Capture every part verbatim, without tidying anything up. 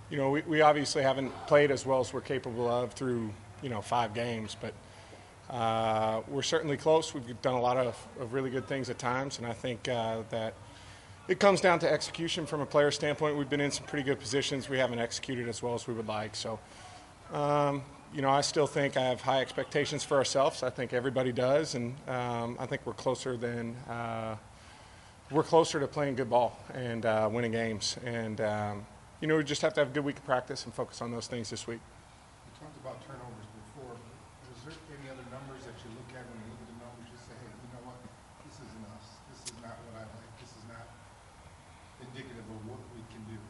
you know, we, we obviously haven't played as well as we're capable of through, you know, five games, but uh, we're certainly close. We've done a lot of, of really good things at times, and I think uh, that it comes down to execution from a player standpoint. We've been in some pretty good positions. We haven't executed as well as we would like. So, um, you know, I still think I have high expectations for ourselves. I think everybody does, and um, I think we're closer than uh, we're closer to playing good ball and uh, winning games. And um, you know, we just have to have a good week of practice and focus on those things this week. You talked about turnovers before. Is there any other numbers that you look at when you look at the numbers? You say, hey, you know what? This isn't us. This is not what I like. This is not indicative of what we can do.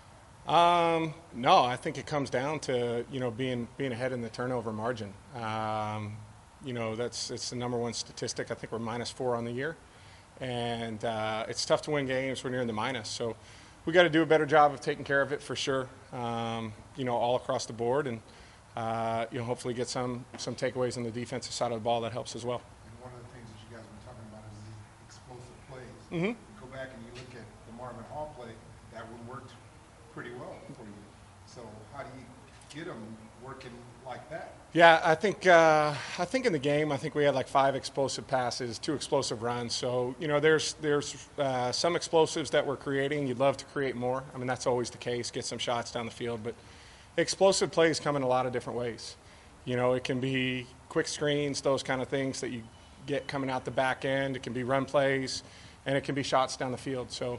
Um, no, I think it comes down to, you know, being being ahead in the turnover margin. Um, you know, that's it's the number one statistic. I think we're minus four on the year, and uh, it's tough to win games when you're in the minus. So we got to do a better job of taking care of it for sure. Um, you know, all across the board, and uh, you know, hopefully get some some takeaways on the defensive side of the ball that helps as well. And one of the things that you guys have been talking about is the explosive plays. Mm-hmm. You go back and you look at the Marvin Hall play, that one worked pretty well for you. So how do you get them working like that? Yeah, I think uh, I think in the game, I think we had like five explosive passes, two explosive runs. So you know, there's there's uh, some explosives that we're creating. You'd love to create more. I mean, that's always the case. Get some shots down the field, but explosive plays come in a lot of different ways. You know, it can be quick screens, those kind of things that you get coming out the back end. It can be run plays, and it can be shots down the field. So.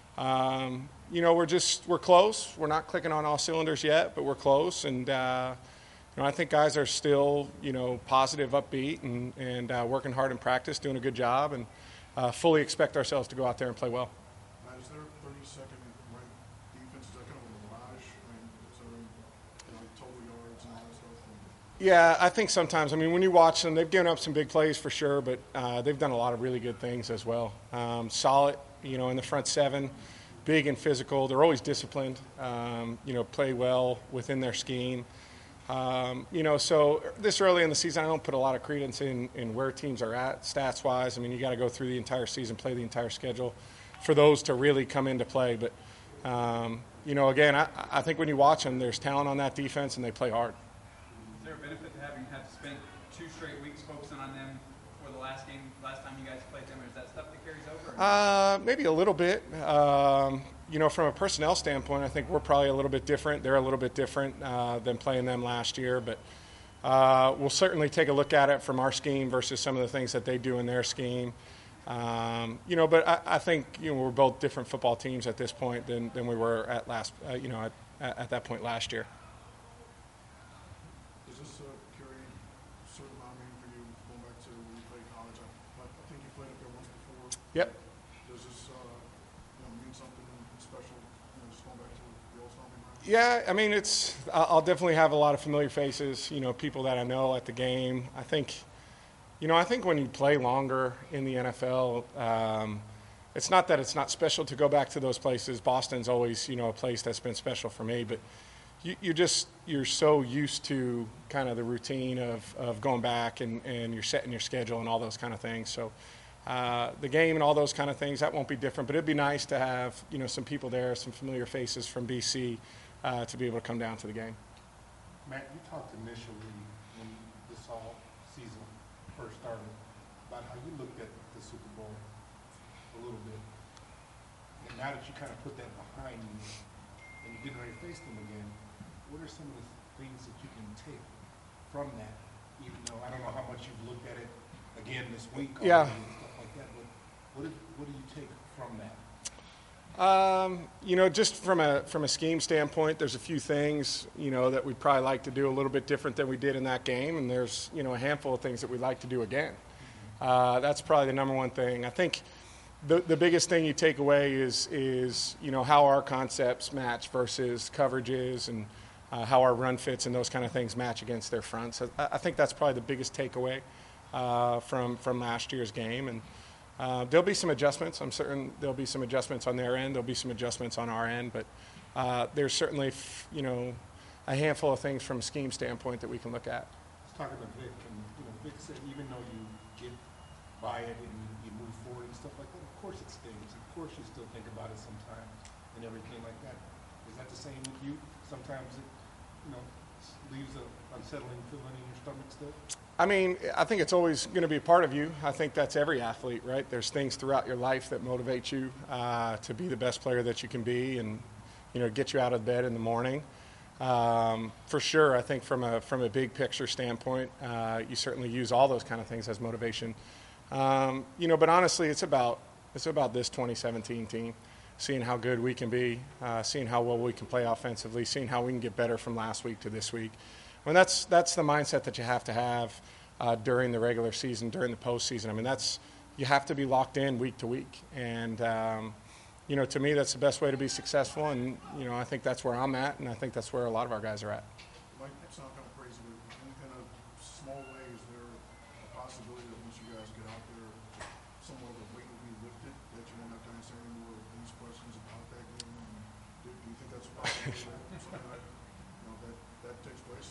Um, you know, we're just we're close. We're not clicking on all cylinders yet, but we're close. And uh, you know, I think guys are still, you know, positive, upbeat, and and uh, working hard in practice, doing a good job, and uh, fully expect ourselves to go out there and play well. Now, is there a thirty-second ranked defense? Is that kind of a mirage? I mean, is there you know, like total yards and all that stuff? And Yeah, I think sometimes. I mean, when you watch them, they've given up some big plays for sure, but uh, they've done a lot of really good things as well. Um, solid, you know, in the front seven. Big and physical. They're always disciplined, um, you know, play well within their scheme. Um, you know, so this early in the season, I don't put a lot of credence in, in where teams are at stats-wise. I mean, you got to go through the entire season, play the entire schedule for those to really come into play. But, um, you know, again, I, I think when you watch them, there's talent on that defense, and they play hard. Is there a benefit to having had to spend two straight weeks focusing on them for the last game, last time you guys played them? Or is that stuff that carries over? Uh, maybe a little bit. Um, you know, from a personnel standpoint, I think we're probably a little bit different. They're a little bit different uh, than playing them last year. But uh, we'll certainly take a look at it from our scheme versus some of the things that they do in their scheme. Um, you know, but I, I think, you know, we're both different football teams at this point than, than we were at last, uh, you know, at, at that point last year. does this uh, carry a certain amount of meaning for you going back to when you played college? I, I think you played up there once before. Yep. Does this uh, you know, mean something special? You know, just going back to the old stomping ground? Yeah, I mean, it's. I'll I'll definitely have a lot of familiar faces. You know, people that I know at the game. I think, you know, I think when you play longer in the N F L, um, it's not that it's not special to go back to those places. Boston's always, you know, a place that's been special for me, but you, you just you're so used to kind of the routine of, of going back and, and you're setting your schedule and all those kind of things. So. Uh, the game and all those kind of things, that won't be different, but it'd be nice to have, you know, some people there, some familiar faces from B C uh, to be able to come down to the game. Matt, you talked initially when this all season first started about how you looked at the Super Bowl a little bit. And now that you kind of put that behind you and you're getting ready to face them again, what are some of the things that you can take from that? Even though I don't know how much you've looked at it again this week Yeah. and stuff like that, but what, did, what do you take from that? Um, you know, just from a from a scheme standpoint, there's a few things, you know, that we'd probably like to do a little bit different than we did in that game, and there's, you know, a handful of things that we'd like to do again. Uh, that's probably the number one thing. I think the the biggest thing you take away is is you know how our concepts match versus coverages and uh, how our run fits and those kind of things match against their fronts. I, I think that's probably the biggest takeaway uh, from from last year's game. And Uh, there'll be some adjustments. I'm certain there'll be some adjustments on their end. There'll be some adjustments on our end, but uh, there's certainly, f- you know, a handful of things from a scheme standpoint that we can look at. Let's talk about Vic. And, you know, Vic said even though you get by it and you, you move forward and stuff like that, of course it stings. Of course you still think about it sometimes and everything like that. Is that the same with you? sometimes it, you know, s- leaves a unsettling feeling in your stomach still? I mean, I think it's always going to be a part of you. I think that's every athlete, right? There's things throughout your life that motivate you uh, to be the best player that you can be, and you know, get you out of bed in the morning. Um, for sure, I think from a from a big picture standpoint, uh, you certainly use all those kind of things as motivation. Um, you know, but honestly, it's about it's about this twenty seventeen team, seeing how good we can be, uh, seeing how well we can play offensively, seeing how we can get better from last week to this week. I mean, that's that's the mindset that you have to have uh, during the regular season, during the postseason. I mean, that's you have to be locked in week to week, and um, you know, to me, that's the best way to be successful. And you know, I think that's where I'm at, and I think that's where a lot of our guys are at. Might sound kind of crazy, but in, in a small way, is there a possibility that once you guys get out there, somewhat of a weight will be lifted, that you won't have to answer any more of these questions about that game? And do, do you think that's a possibility that something like, you know, that, that takes place?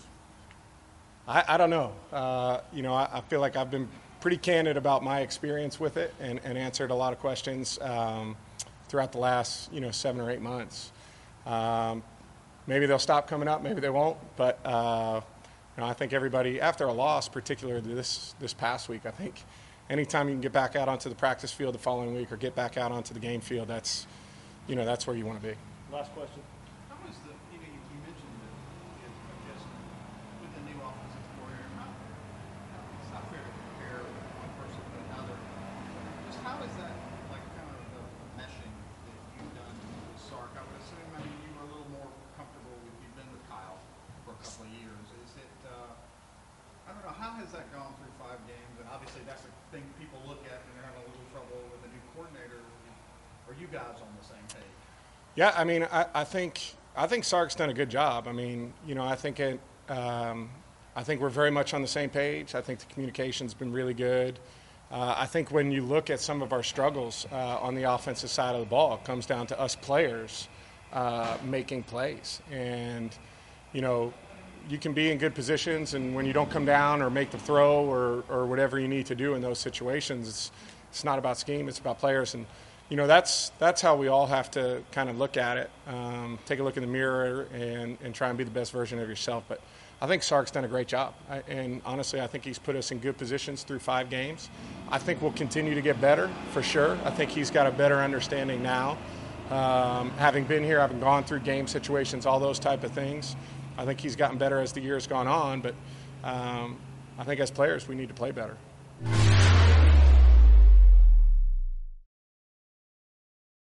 I, I don't know. Uh, you know, I, I feel like I've been pretty candid about my experience with it, and, and answered a lot of questions um, throughout the last, you know, seven or eight months. Um, maybe they'll stop coming up, maybe they won't. But uh, you know, I think everybody, after a loss, particularly this this past week, I think anytime you can get back out onto the practice field the following week, or get back out onto the game field, that's, you know, that's where you want to be. Last question. How was the, you know, you you mentioned that, it, I guess, with the new offensive coordinator, how, it's not fair to compare one person to another. Just how is that, like, kind of the meshing that you've done with Sark? I would assume, I mean, you were a little more comfortable with, you've been with Kyle for a couple of years. Is it, uh, I don't know, how has that gone through five games? And obviously that's a thing people look at when they're having a little trouble with a new coordinator. Are you guys on the same page? Yeah, I mean, I, I think I think Sark's done a good job. I mean, you know, I think it. Um, I think we're very much on the same page. I think the communication's been really good. Uh, I think when you look at some of our struggles uh, on the offensive side of the ball, it comes down to us players uh, making plays. And you know, you can be in good positions, and when you don't come down or make the throw or or whatever you need to do in those situations, it's it's not about scheme. It's about players. And you know, that's that's how we all have to kind of look at it. Um, take a look in the mirror and, and try and be the best version of yourself. But I think Sark's done a great job. I, and honestly, I think he's put us in good positions through five games. I think we'll continue to get better, for sure. I think he's got a better understanding now. Um, having been here, having gone through game situations, all those type of things, I think he's gotten better as the year's gone on. But um, I think as players, we need to play better.